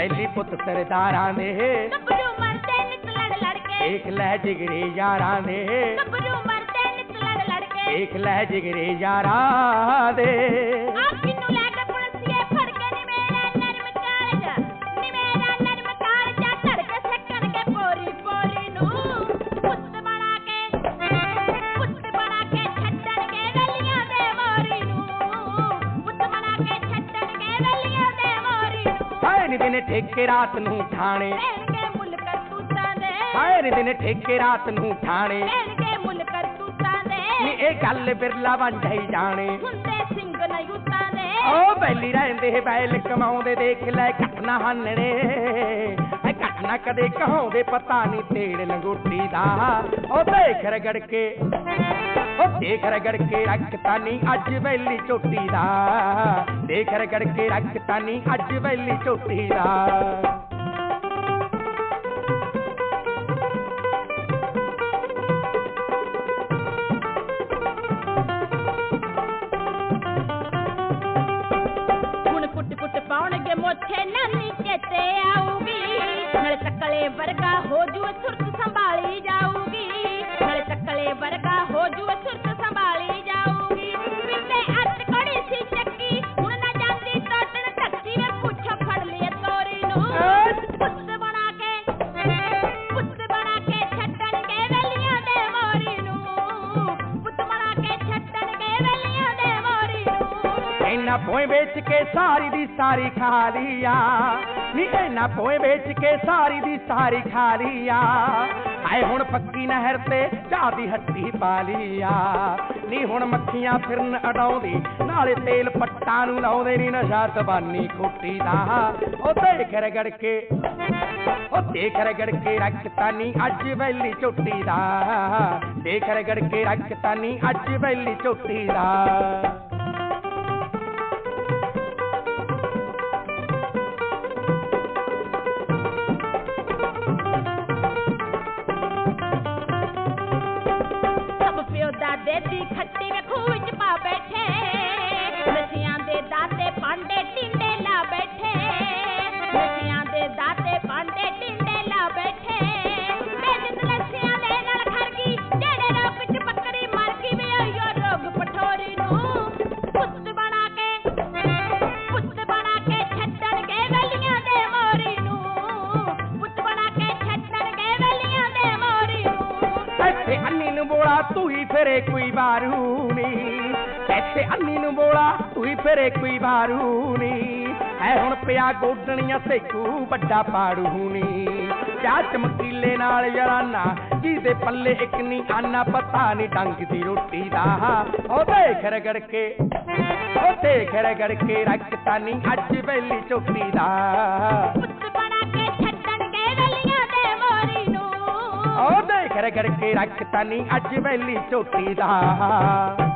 बैली पुत सरदारां दे ਗੱਭਰੂ ਮਰਦੇ ਨਿਤ ਲੜ ਲੜ ਕੇ देख लै जिगरे यारां दे ਗੱਭਰੂ ਮਰਦੇ ਨਿਤ ਲੜ ਲੜ ਕੇ देख लै जिगरे यारां दे ਆਖੀ ਨੂੰ ਲੈ ਕੇ ਪੁਲਸੀਏ ਫੜ ਕੇ ਨੀ ਮੇਰਾ ਨਰਮ ਕਾਲਜਾ ਧੜ ਕੇ ਸੱਕਣਗੇ ਪੋਰੀ ਪੋਰੀ ਨੂੰ ਪੁੱਤ ਬਣਾ ਕੇ ਛੱਡਣਗੇ ਗਲੀਆਂ ਦੇ ਮੋਰੀ ਨੂੰ ਪੁੱਤ ਬਣਾ ਕੇ ਛੱਡਣਗੇ ਗਲੀਆਂ ਦੇ ਮੋਰੀ ਨੂੰ हाय नी दिन ठेके रात नूं ठाणे ਲੈਣਗੇ ਮੁੱਲ ਕਰਤੂਤਾਂ ਦੇ हाय नी दिन ठेके रात नूं ठाणे ਲੈਣਗੇ ਮੁੱਲ ਕਰਤੂਤਾਂ ਦੇ ਨੀ ਇਹ ਗੱਲ ਬਿਰਲਾ ਵਾਂਝਾ ਹੀ ਜਾਣੇ ਹੁੰਦੇ ਸਿੰਘ ਨਹੀਂ ਉਤਾਂ ਦੇ ਉਹ ਬੈਲੀ ਰਹਿੰਦੇ ਬੈਲ ਕਮਾਉਂਦੇ ਦੇਖ ਲੈ ਘਟਨਾ ਹਾਨਣੇ ਐ ਘਟਨਾ ਕਦੇ ਕਹਾਉਂਦੇ ਪਤਾ ਨਹੀਂ ਤੇੜ ਲੰਗੋਟੀ ਦਾ ਉਹ ਦੇਖ ਰਗੜ ਕੇ ਉਹ ਦੇਖ ਰਗੜ ਕੇ ਰੱਖਤਾ ਨਹੀਂ ਅੱਜ ਬੈਲੀ ਝੋਟੀ ਦਾ ਦੇਖ ਰਗੜ ਕੇ ਰੱਖਤਾ ਨਹੀਂ ਅੱਜ ਬੈਲੀ ਝੋਟੀ ਦਾ ਪਾਉਣਗੇ ਮੋਥੇ ਨਾਨੀ ਚੇਤੇ ਆਊਗੀ ਨਾਲੇ ਚੱਕਲੇ ਵਰਗਾ ਹੋ ਜੂ ਸੁਰਤ ਸੰਭਾਲੀ ਜਾਊਗੀ ਨਾਲੇ ਚੱਕਲੇ ਵਰਗਾ ਹੋ ਜੂ ਸੁਰਤ ਸੰਭਾਲੀ ਜਾਊਗੀ ਪਿੱਤੇ ਅੱਤ ਕੜੀ ਸੀ ਚੱਕੀ ਹੁਣ ਨਾ ਜਾਂਦੀ ਟੋਟਣ ਧੱਕੀ ਵੇ ਪੁੱਛੋ ਫੜ ਲਿਆ ਤੋਰੀ ਨੂੰ ਪੁੱਤ ਬਣਾ ਕੇ ਛੱਡਣਗੇ ਵੇਲੀਆਂ ਦੇ ਮੋਰੀ ਨੂੰ ਪੁੱਤ ਬਣਾ ਕੇ ਛੱਡਣਗੇ ਵੇਲੀਆਂ ਦੇ ਮੋਰੀ ਨੂੰ ਇਹਨਾਂ ਭੋਏ ਵੇਚ ਕੇ ਸਾਰੀ ਦੀ ਸਾਰੀ ਖਾ ਲਿਆ ਨੀ ਇਹਨਾਂ ਭੋਏ ਵੇਚ ਕੇ ਸਾਰੀ ਦੀ ਸਾਰੀ ਖਾ ਲਿਆ ਆਏ ਹੁਣ ਪੱਕੀ ਨਹਿਰ ਤੇ ਚਾਹ ਦੀ ਹੱਟੀ ਪਾ ਲਿਆ ਨੀ ਹੁਣ ਮੱਖੀਆਂ ਫਿਰਨ ਅਡਾਉਂਦੀ ਨਾਲੇ ਤੇਲ ਪੱਟਾਂ ਨੂੰ ਲਾਉਂਦੇ ਨੀ ਨਸ਼ਾ ਜ਼ਬਾਨੀ ਖੋਟੀ ਦਾ ਉਹ ਦੇਖ ਰਗੜ ਕੇ ਰੱਖਤਾ ਨੀ ਅੱਜ ਵੈਲੀ ਝੋਟੀ ਦਾ ਦੇਖ ਰਗੜ ਕੇ ਰੱਖਤਾ ਨੀ ਅੱਜ ਵੈਲੀ ਝੋਟੀ ਦਾ ਦਾਦੇ ਦੀ ਖੱਟੀ ਵੇ ਖੂਹ ਵਿੱਚ ਪਾ ਬੈਠੇ ਨਸ਼ਿਆਂ ਦੇ ਦਾਤੇ ਪਾਂਡੇ ਟਿੰਡੇ ਲਾ ਬੈਠੇ ਨਸ਼ਿਆਂ ਦੇ ਦਾਤੇ ਪਾਂਡੇ ਟਿੰਡੇ ਲਾ ਬੈਠੇ ਬੇਜਿੰਦ ਨਸ਼ਿਆਂ ਦੇ ਨਾਲ ਖਰ ਗਈ ਜਿਹੜੇ ਰੋਗ ਚ ਬੱਕਰੀ ਮਰ ਗਈ ਵੇ ਓਯੋ ਰੋਗ ਪਠੋਰੀ ਨੂੰ ਪੁੱਤ ਬਣਾ ਕੇ ਛੱਡਣਗੇ ਗਲੀਆਂ ਦੇ ਮੋਰੀ ਨੂੰ ਪੁੱਤ ਬਣਾ ਕੇ ਛੱਡਣਗੇ ਗਲੀਆਂ ਦੇ ਮੋਰੀ ਨੂੰ ਇੱਥੇ ਅੰਨੀ ਨੂੰ ਬੋਲਾ ਤੂੰ ਹੀ ਫਿਰੇ ਕੋਈ ਬਾਰੂ ਨੀ ਇੱਥੇ ਅੰਨੀ ਨੂੰ ਬੋਲਾ ਤੂੰ ਹੀ ਫਿਰੇ ਕੋਈ ਬਾਰੂ ਨੀ ਐ ਹੁਣ ਪਿਆ ਗੋਡਣੀਆਂ ਸੇਕੂ ਵੱਡਾ ਪਾੜੂ ਨੀ ਚਾਹ ਚਮਕੀਲੇ ਨਾਲ ਯਾਰਾਨਾ ਜਿਹਦੇ ਪੱਲੇ ਇੱਕ ਨੀ ਆਨਾ ਪਤਾ ਨੀ ਡੰਗ ਦੀ ਰੋਟੀ ਦਾ ਉਹ ਦੇਖ ਰਗੜ ਕੇ ਰੱਖਤਾ ਨੀ ਅੱਜ ਵੈਲੀ ਝੋਟੀ ਦਾ ਪੁੱਤ ਬਣਾ ਕੇ ਛੱਡਣਗੇ ਗਲੀਆਂ ਦੇ ਮੋਰੀ ਨੂੰ ਉਹ ਦੇਖ ਰਗੜ ਕੇ ਰੱਖਤਾ ਨੀ ਅੱਜ ਵੈਲੀ ਝੋਟੀ ਦਾ